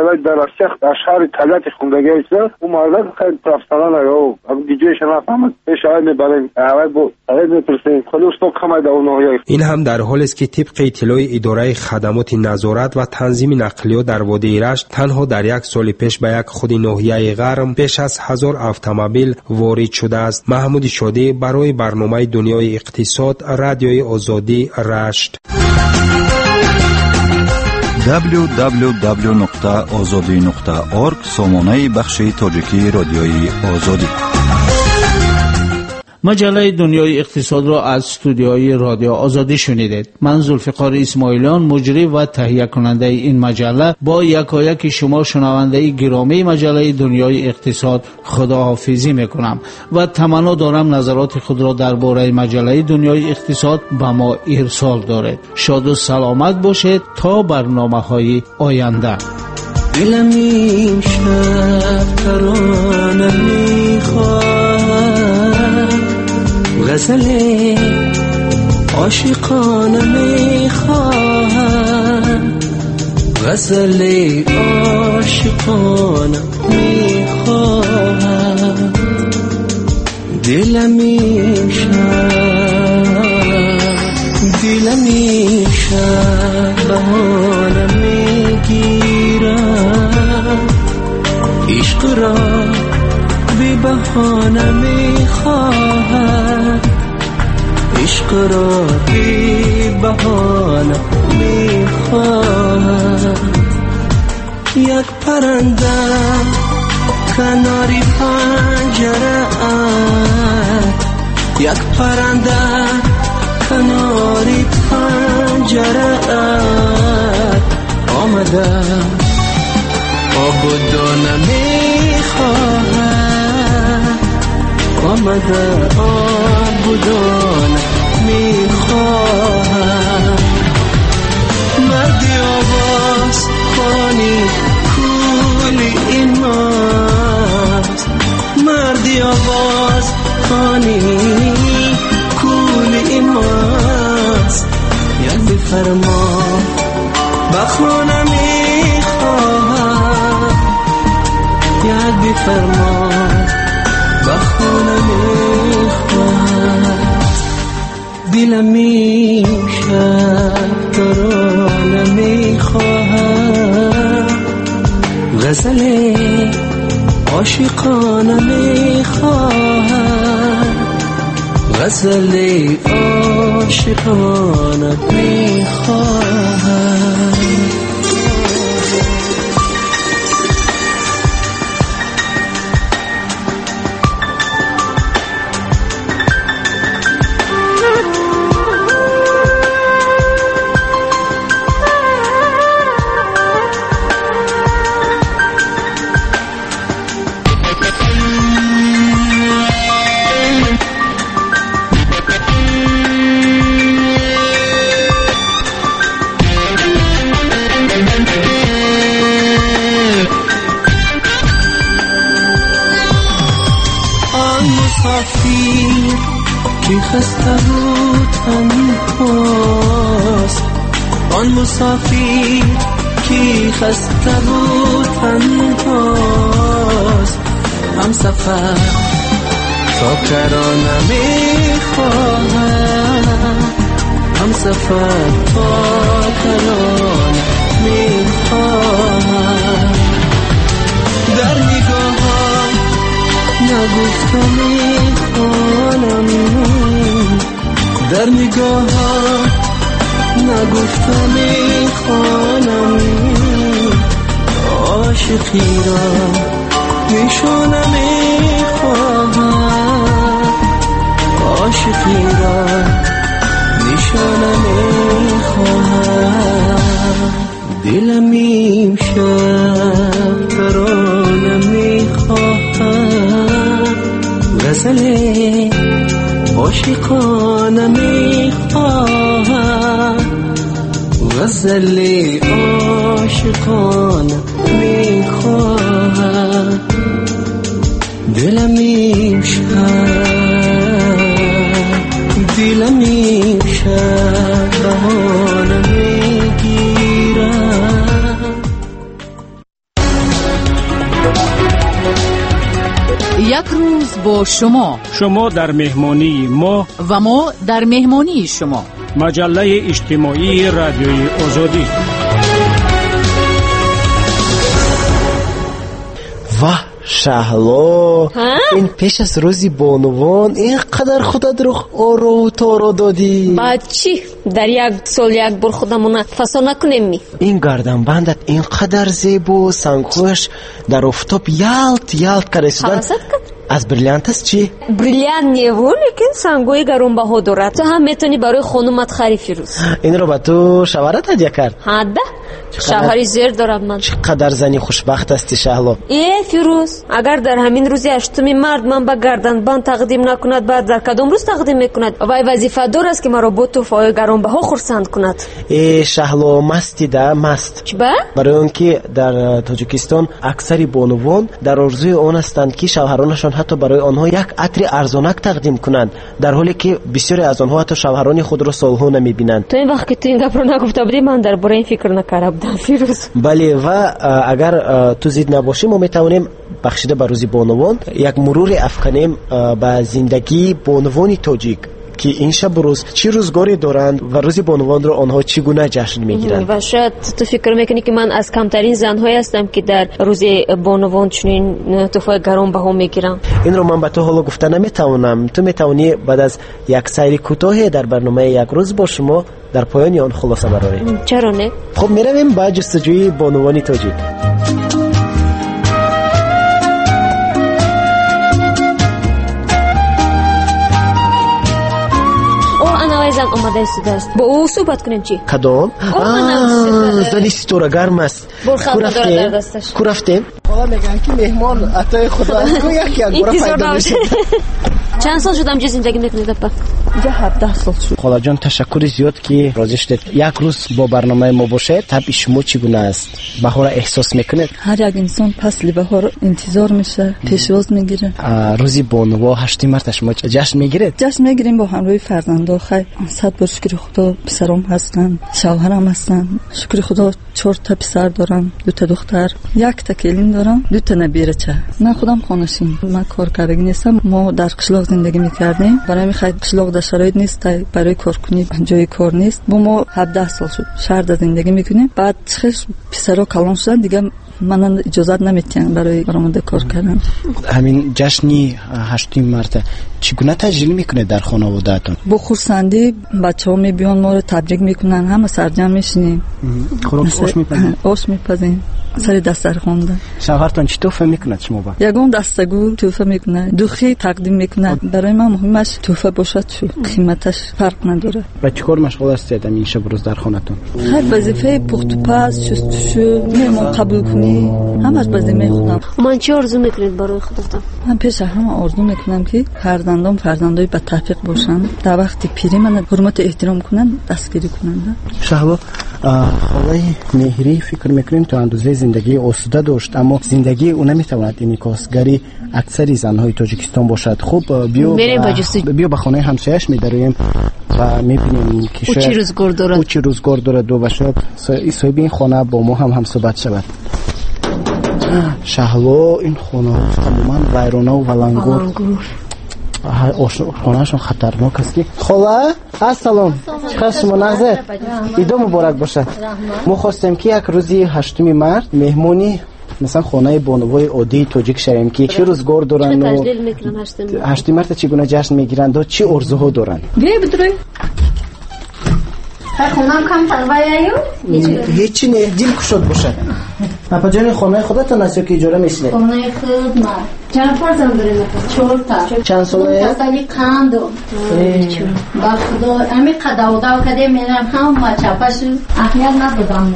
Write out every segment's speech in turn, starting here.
مجله دراستی اشعار طبیعت خوندگی است. اون مرد خیلی پروفسیونال او اب دیجیش نفهمد اشعار میبریم اول بو اول میپرسیم خودش تو کما در اون. این هم در حالی است که طبق اطلاع اداره خدمات نظارت و تنظیم نقلیات در وادی رشت تنها در یک سال پیش به یک خود ناحیه غرم بیش از 1000 اتومبیل وارد شده است. محمود شادی برای برنامه دنیای اقتصاد رادیوی آزادی رشت. www.azadi.org سامانه بخش تاجیکی رادیوی آزادی. مجله دنیای اقتصاد را از استودیوی رادیو آزادی شنیدید. من ذوالفقار اسماعیلیان مجری و تهیه کننده این مجله با یکایک شما شنونده گرامی مجله دنیای اقتصاد خداحافظی میکنم و تمنا دارم نظرات خود را درباره مجله دنیای اقتصاد به ما ارسال دارید. شاد و سلامت باشید تا برنامه‌های آینده. دلم این شب ترانه میخواد، غزل عاشقانه میخواد، غزل عاشقانه میخواد. دلم این شب بهانه میگیرد، عشق را بی بهانه میخواهد، عشق را بی بهانه میخواهد. یک پرنده کناری پنجره ات، یک پرنده کناری پنجره ات آمده، آب و دانه میخواهد، آمده آب و دانه میخواهد. مردی آواز خانی کولی این ماست، مردی آواز خانی کولی این ماست. یک بفرما بخونه میخواهد، یک بفرما بخونه میخواهد. دلم میشد ترانه میخواهد، غزل عاشقانه میخواهد، غزل عاشقانه میخواهد. خسته بود تنهاست، آن مسافر کی خسته بود تنهاست. هم سفر تا کرانه میخواهد، هم سفر تا کرانه میخواهد. در نگاهان نگفتم میخوانم، در نگاهان نگفتم میخوانم. عاشقی را نشانه میخواهم، عاشقی را نشانه میخواهم. دلم امشب ترانه میخواهم، غزل عاشقانه میخواهم، غزل عاشقانه میخواهم. دلم امشب، دلم امشب بهانه میگیرم. یک روز با شما در مهمانی ما و ما در مهمانی شما. مجله اجتماعی رادیوی آزادی. واه شهلا، این پیش از روزی بانوان اینقدر خودت رو آرو و تارو دادی. بعد چی؟ در یک سال یک بار خودمون فسان نکنیم می؟ این گردن بندت اینقدر زیبا، سنگوش در افتاب یالت کرسیدن. از بریلیانت است چی؟ بریلیانت نیو، لیکن سنگوی گرون بها دارد. تو هم میتونی برای خانومت خری فیروز. این رو با تو شوهرت هدیه کرد؟ حده؟ شوهری زیر دارم من. چقدر زنی خوشبخت هستی شهلا. فیروز، اگر در همین روزی 8 مرد من به گردن بند تقدیم نکند، بعد در کدام روز تقدیم میکند؟ وای وظیفه دار است که مرا با تحفه گران بها خرسند کند. شهلا مستی ده مست. چی؟ برای اونکه در تاجیکستان اکثری بانوان در آرزوی آن هستند که شوهرانشان حتی برای آنها یک عطر ارزانک تقدیم کنند، در حالی که بسیاری از آنها حتی شوهران خود را سالها نمیبینند. تو این وقت که تو این گپ رو نگفته بودی من درباره این فکر نکرده بودم فیروز. بله، و اگر تو زید نباشی ما میتونیم بخشیده به روزی بانوان یک مرور افکنیم به زندگی بانوانی تاجیک که این شب روز چی روزگاری دارند و روزی بانوان رو آنها چگونه جشن میگیرند. و شاید تو فکر میکنی که من از کمترین زنهایی هستم که در روز بانوان چنین تحفه گران بها میگیرم. این رو من به تو حالا گفته نمیتونم. تو میتونی بعد از یک سیر کوتاه در برنامه یک روز با شما در پایان آن خلاصه براری. چرا نه؟ خب میرویم با جستجوی بانوانی تاجیک. زن آماده است. با او صحبت کنیم چی؟ کدام؟ زنی ستورگرم است. برخواه داره در دستش. کو رفتیم؟ حالا میگن که مهمان عطای خدا است. کو یکی انگورا پیدا میشه. چند سال شد همجا زندگی میکنید اپا؟ اینجا 17 سال شد. خدا جان تشکر زیاد که راضی شدید یک روز با برنامه ما باشه. طبع شما چگونه است؟ بهار احساس میکنید؟ هر یک انسان فصل بهار انتظار میشه، پیشواز میگیره. روزی بانوا 8 مارت شما جشن میگیرید؟ جشن میگیریم با همراه فرزندا. خیر صد بار شکر خدا پسرام هستن، شوهرم هستن. شکر خدا 4 تا پسر دارم، 2 تا دختر، 1 تا کلین دارم، 2 تا نبیرچه. من خودم خانشین، من کارگردی نیستم. ما در قشلاق زندگی میکردیم. برای خیر قشلاق در شرایط نیست برای کار کنی، جای کار نیست. ما 17 سال شد شهر زندگی میکنیم. بعد پسرا کلان شدن دیگه من اجازه نمیتونم برای برآمده کار کردن. همین جشنی 8 مارت چگونه تجلیل میکنه در خانواده‌تون؟ با خورسندی بچه‌ها میبیان ما رو تبریک میکنن، همه سرجم میشینیم. آش میپزیم سر دسترخوان ده. شوهرتون چی تحفه میکنه شما با؟ یگان دستگو تحفه میکنه، دوخی تقدیم میکنه. برای من مهمش تحفه باشد، قیمتش فرق نداره. و چیکار مشغول هستید این شب روز در خانه‌تون؟ هر وظیفه پخت و پز، شستشو، مهمان قبول کنی، همش وظیفه خودم. من چی آرزو میکنید برای خودتون؟ من پیش همه آرزو میکنم که فرزندای با توفیق باشن، در وقتی پیری من حرمت احترام کنن، دستگیری کنن. شهلا خالای مهری فکر میکنیم تو اندازه زندگی آسوده داشت، اما زندگی او نمیتواند انعکاسگری اکثری زنهای تاجیکستان باشد. خب بیا به خانه همسایه‌اش میداریم و میبینیم که او چی روزگار دارد دو باشد. صاحب این خانه با ما هم صحبت شود. شهلا این خانه تماما ویرانه و ولنگور. خانه‌شون خطرناک است. خاله السلام، چطور شما نظر؟ عید مبارک باشه. ما خواستیم که یک روزی 8 مارت مهمونی مثلا خانه بانوای عادی تاجیک شویم که چه روزگار دارن و 8 مارت چگونه جشن میگیرند و چه آرزوها دارن. بیا بدروی خونم کم تنواییو هیچی نه، دل کشاد باشه. پاپا جان خانه خودتون است که اجاره میشله؟ خانه خود ما چند فرزند داریم؟ 4 تا. چند ساله؟ سالی کاندو. با خدا امی قداودا کده میرم هم ما چاپاش احیان ندادم.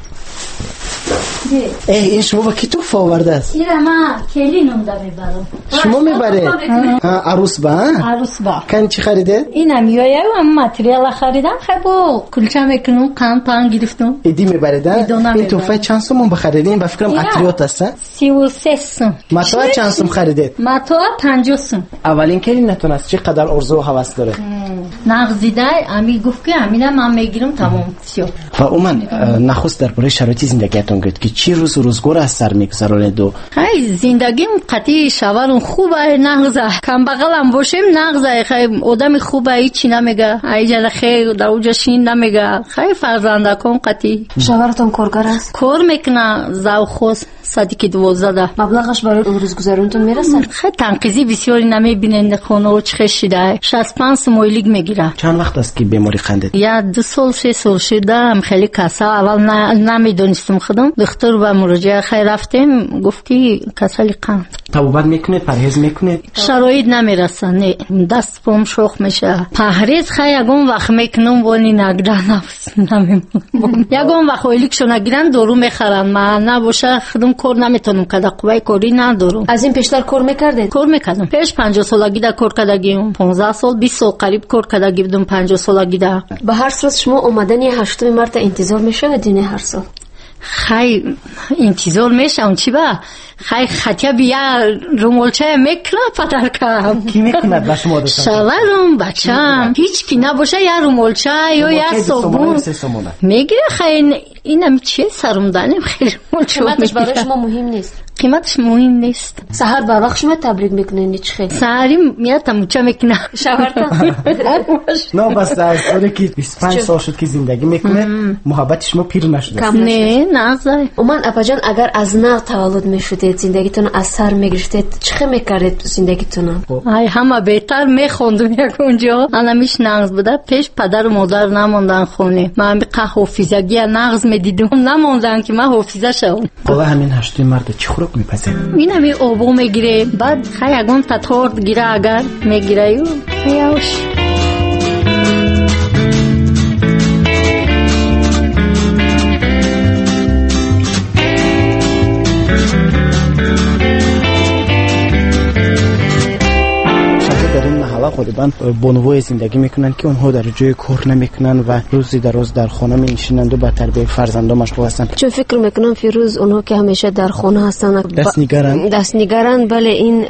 این شما با کی توفه آورده است؟ این ما کلینم دا میبرم. شما میبره؟ عروس با؟ عروس با. کن چی خریده؟ اینم میوه و ماتریال خریدم. خب کلچه میکنم، کان گرفتم. ایدی میبره؟ این توفه چند سوم بخریدین؟ با فکرم اتریات است؟ 33 سوم. ماتوا چند سوم خریدید؟ ماتوا 50 سوم. اولین کلینتون است چه قدر آرزو و هوس داره؟ نغزیده امی گفت که امیدم من میگیرم تمام شد. و اومن نخست درباره شرایط زندگیتون میگید که چی روزگار از سر میگذرونید؟ های زندگیم قطعی شوارم خوبه، نغزه کم بغلم باشیم نغزه، خیلی آدم خوبه، هیچی نمیگه، ایجاد خیلی در اوجا شین نمیگه، خیلی فرزنده کن قطعی. شوهرتون کارگر است؟ کار میکنه، زاوخوز صدیقی 12. مبلغش برای روزگذرونتون میرسه؟ خیلی تنقیزی بسیاری نمیبینند، خونه و چه شده 65 سمویلیگ میگیره. چند وقت است که بیماری خندید؟ یا 2 سال 3 سال شده. خیلی کسا اول نمیدونستم خودم، دکتر با مراجعه خیر رفتیم، گفت که کسل قند. تبابت میکنید؟ پرهیز میکنید؟ شرایط نمیرسه، نه دست پام شخ میشه. پرهیز خیلی یگون وقت میکنم ولی نگران نفس نمیمونم. یگون وقت ویلیکشو نگیرن دارو میخرن، من نباشه خودم کار نمیتونم کده، قوه کاری ندارم. از این پیشتر کار میکردین؟ کار میکردم. پیش 50 سالگی دا کار کردگیم، 15 سال 20 سال قریب کار کردگی بودم. 50 سالگی دا. به هر صورت شما اومدن 8 مارت انتظار میشودین هر سال؟ خیلی انتظار میشم. چی با خیلی خطیه بیا رومولچه میکنه پدر کم. کی میکند با شما دوستان؟ شوهرم، بچم، هیچ کی نباشه یا رومولچه یا صابون میگیره. خیلی اینم چیه سرم دانیم خیلی رومولچه. قیمتش برای شما مهم نیست؟ قیمتش مهم نیست. سحر بر وقت شما تبریک میکنین چی خیلی؟ سحری میاد تموچه میکنه. شوهرتون؟ نه بس از اولی که 25 سال شد که زندگی میکنه، محبت شما پیر نشده؟ نه نازای. اومن اپاجان اگر از نغ تولد میشدید، زندگیتون از سر میگرفتید، چی میکردید تو زندگیتون؟ ای همه بهتر میخوندم. یک اونجا انمیش نغز بوده، پیش پدر و مادر نموندن خونه، من به حافظگی نغز میدیدم، نموندن که من حافظه شوم. حالا همین 8 مارت چی خوراک میپزید؟ اینم آبو میگیره، بعد خیلی تطورد گیره اگر میگیره یاوش. غالبا بانوای زندگی میکنن که اونها در جای کار نمیکنن و روزی در روز در خانه میشینند و با تربیت فرزندان مشغول هستن. چون فکر میکنم فیروز اونها که همیشه در خانه هستن دست نگران بله این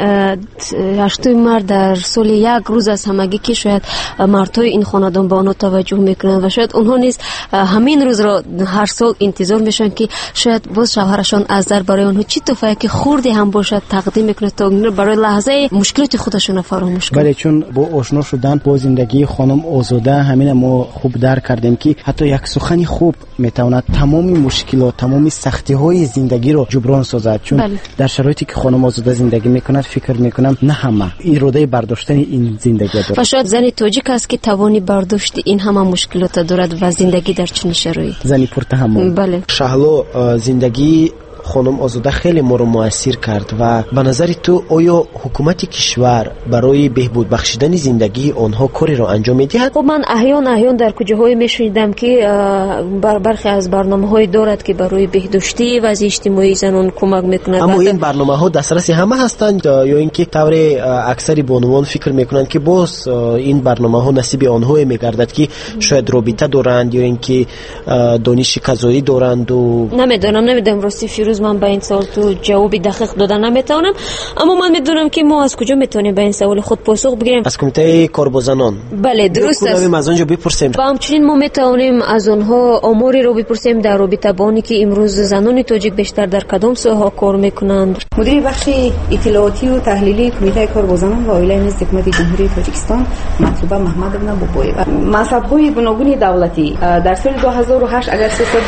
8 مارت در سال یک روز از همگی که شاید مردای این خاندان به آنها توجه میکنن و شاید اونها نیز همین روز را هر سال انتظار میشن که شاید باز شوهرشان از در برای اونها چی تفایه که خوردی هم باشد تقدیم میکنه تا برای لحظه مشکلات خودشون فراموش کنه. بله چون با آشنا شدن با زندگی خانم آزاده همین ما خوب درک کردیم که حتی یک سخنی خوب میتواند تمام مشکلات تمام سختی های زندگی رو جبران سازد. چون در شرایطی که خانم آزاده زندگی میکند فکر میکنم نه همه اراده برداشتن این زندگی دارد و شاید زنی تاجیک است که توانی برداشت این همه مشکلات دارد و زندگی در چنین شرایطی زنی پرتحمل. بله شهلا زندگی خانم آزاده خیلی ما رو مؤثر کرد و به نظر تو آیا حکومت کشور برای بهبود بخشیدن زندگی آنها کاری رو انجام میدهد؟ خب من احیان در کجاهای میشنیدم که برخی از برنامه‌های دارد که برای بهداشتی و اجتماعی زنان کمک میکند. اما این برنامه‌ها دسترسی همه هستند یا اینکه طور اکثری بانوان فکر میکنند که باز این برنامه‌ها نصیب آنها میگردد که شاید رابطه دارند یا اینکه دانش کذایی دارند و نمیدونم راستی فیروز من به این سوال تو جوابی دقیق دادن نمیتونم، اما من میدونم که ما از کجا میتونیم به این سوال خود پاسخ بگیریم. از کمیته کارگزاران. بله درست است. از اونجا بپرسیم. و همچنین ما میتونیم از اونها آماری رو بپرسیم در رابطه با آنی که امروز زنان تاجیک بیشتر در کدام ساحه کار میکنند. مدیر بخش اطلاعاتی و تحلیلی کمیته کارگزاران و عالی نزد حکومت جمهوری تاجیکستان مطلوبه محمد ابن بوبوی و مذهب‌های گوناگون دولتی در سال 2008 اگر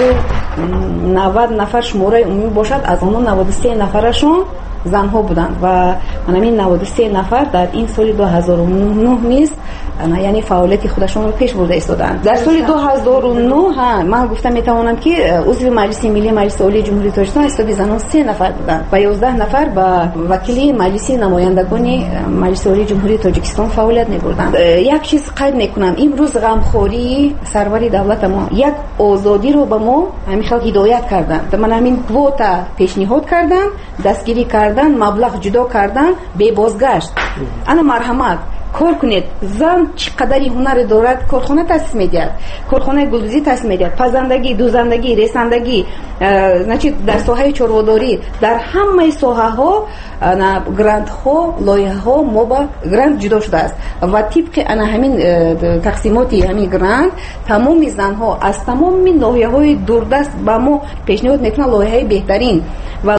390 نفر شماره عمومی باشد از آنها 93 نفرشون زنها بودند و همین 93 نفر در این سال 2009 نیز یعنی فعالیت خودشون رو پیش برده ایستادند. در سال 2009 من گفتم میتوانم که عضو مجلس ملی مجلس عالی جمهوری تاجیکستان حسابی زنان 3 نفر بودند و 11 نفر با وکیلی مجلس نمایندگان مجلس عالی جمهوری تاجیکستان فعالیت می‌بردند. یک چیز قید میکنم امروز غمخوری سرور دولت ما یک آزادی رو به ما همین خلق هدایت کردند. من همین کوتا پیشنهاد کردم، دستگیری کردن، مبلغ جدا کردن، به بازگشت. انا مرحمت کار کنید. زن چقدر هنر دارد، کارخانه تأسیس می‌دهد، کارخانه گلدوزی تأسیس می‌دهد، پزندگی، دوزندگی، رساندگی، در ساحه چرواداری، در همه ساحه‌ها گرانت‌ها، لایحه‌ها ما با گرانت جدا شده است و طبق همین تقسیماتی همین گرانت تمام زن‌ها از تمام ناحیه‌های دوردست با ما پیشنهاد می‌کنند لایحه بهترین و